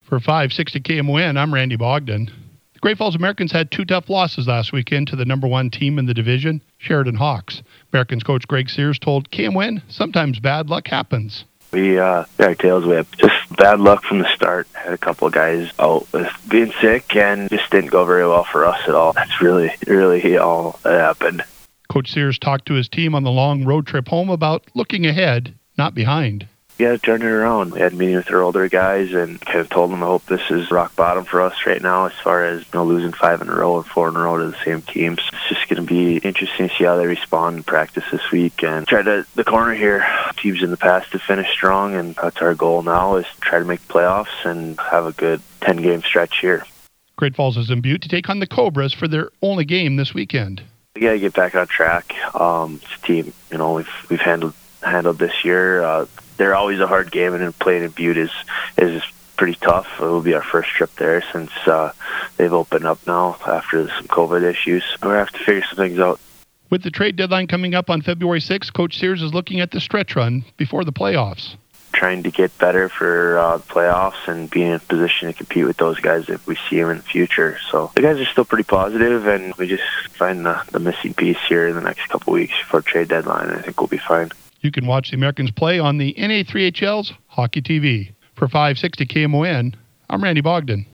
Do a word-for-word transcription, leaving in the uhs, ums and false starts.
For five sixty K M O N, I'm Randy Bogdan. The Great Falls Americans had two tough losses last weekend to the number one team in the division, Sheridan Hawks. Americans coach Greg Sears told K M O N, sometimes bad luck happens. We uh, got our tails whipped. Just bad luck from the start. Had a couple of guys out with being sick and just didn't go very well for us at all. That's really, really all that happened. Coach Sears talked to his team on the long road trip home about looking ahead, not behind. We had to turn it around. We had a meeting with our older guys and kind of told them I hope this is rock bottom for us right now as far as, you know, losing five in a row or four in a row to the same teams. It's just going to be interesting to see how they respond in practice this week and try to the corner here. Teams in the past have finished strong, and that's our goal now is to try to make the playoffs and have a good ten-game stretch here. Great Falls is in Butte to take on the Cobras for their only game this weekend. We got to get back on track. Um, it's a team, you know, we've we've handled handled this year. Uh, they're always a hard game, and playing in Butte is is pretty tough. It will be our first trip there since uh, they've opened up now after some COVID issues. We're going to have to figure some things out. With the trade deadline coming up on February sixth, Coach Sears is looking at the stretch run before the playoffs. Trying to get better for uh, the playoffs and being in a position to compete with those guys if we see them in the future. So the guys are still pretty positive, and we just find the, the missing piece here in the next couple weeks before trade deadline. I think we'll be fine. You can watch the Americans play on the N A three H L's Hockey T V. For five sixty K M O N, I'm Randy Bogdan.